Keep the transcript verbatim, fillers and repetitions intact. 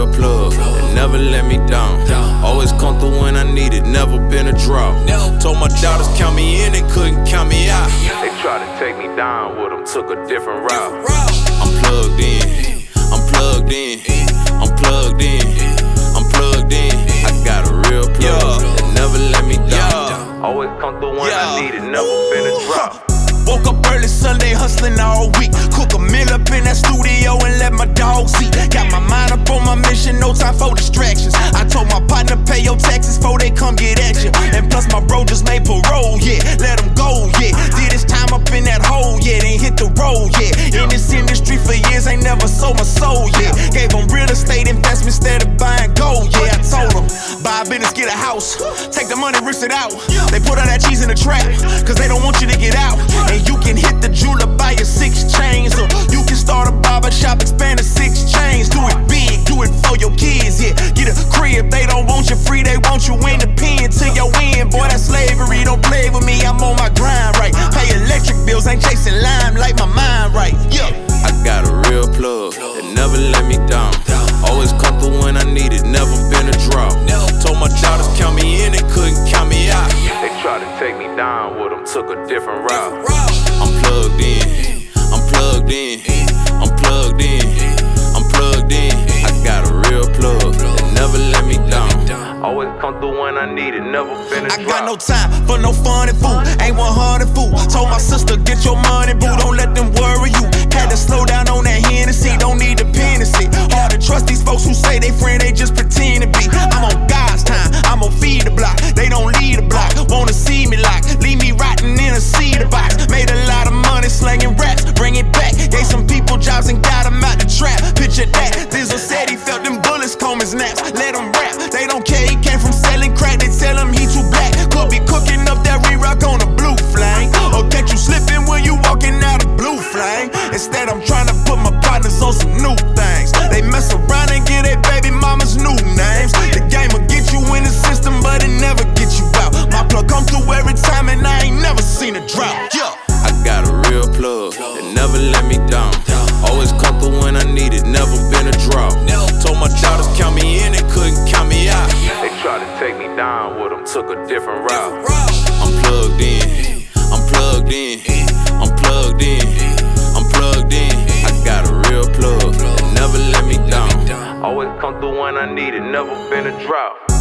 real plug, and never let me down. Always come through when I need it, never been a drop. Told my daughters count me in, they couldn't count me out. They tried to take me down with them, took a different route. I'm plugged in, I'm plugged in, I'm plugged in, I'm plugged in. I got a real plug, and never let me down. Always come through when I need it, never been a drop. Woke up early Sunday hustling all week. Cook a meal up in that studio and let my dogs eat. Got my mind up on my mission, no time for distractions. I told my partner pay your taxes before they come get at you. And plus my bro just made parole, yeah, let him go, yeah. Did his time up in that hole, yeah, then hit the road, yeah. In this industry for years, ain't never sold my soul, yeah. Gave them real estate investment instead of buying gold, yeah. I told them, buy a business, get a house. Take the money, risk it out. They put all that cheese in the trap, cause they don't want you to get out. And you can hit the jeweler, buy your six chains. Or you can start a barber shop, expand to six chains. Do it big, do it for your kids, yeah. Get a crib, they don't want you free, they want you in the pen till you win. Boy, that's slavery, don't play with me, I'm on my grind right. Pay electric bills, ain't chasing lime, like my mind right, yeah. I got a real plug, that never let me down. Always come through when I need it, never been a drop. Told my daughters count me in, they couldn't count me out. They tried to take me down with them, took a different route. I'm plugged in, I'm plugged in, I'm plugged in, I'm plugged in. I got a real plug, that never let me down. Always come through when I need it, never been a drop. I got no time for no funny fool, ain't one hundred fool. Told my sister, get your money, boo, don't let them worry you. Had to slow down on that Hennessy, don't need dependency. Hard to trust these folks who say they friend, they just pretend to be. I'm on God's time, I'm on feed the block, they don't lead the block. Wanna see me like, leave me rotting in a cedar box. Made a lot of money slanging raps, bring it back. Gave some people jobs and got them out the trap. Picture that, Dizzle said he felt them bullets comb his naps. Let him rap, they don't care, he came from selling crack. They tell him he too black, could be cooking up that re-rock on a blue flame. Or catch you slipping when you walking out of blue flame. Instead I'm trying to put my partners on some new things. They mess around and get their baby mama's new names. The game will get you in the system, but it never get you out. My plug come through every time and I ain't never seen a drop, yeah. I got a real plug, that never let me down. Always come through when I need it, never been a drop. Told my daughters count me in, they couldn't count me out. They tried to take me down with them, took a different route. I'm plugged in, I'm plugged in, I'm plugged in, I'm plugged in. I got a real plug, that never let me down. Always come through when I need it, never been a drop.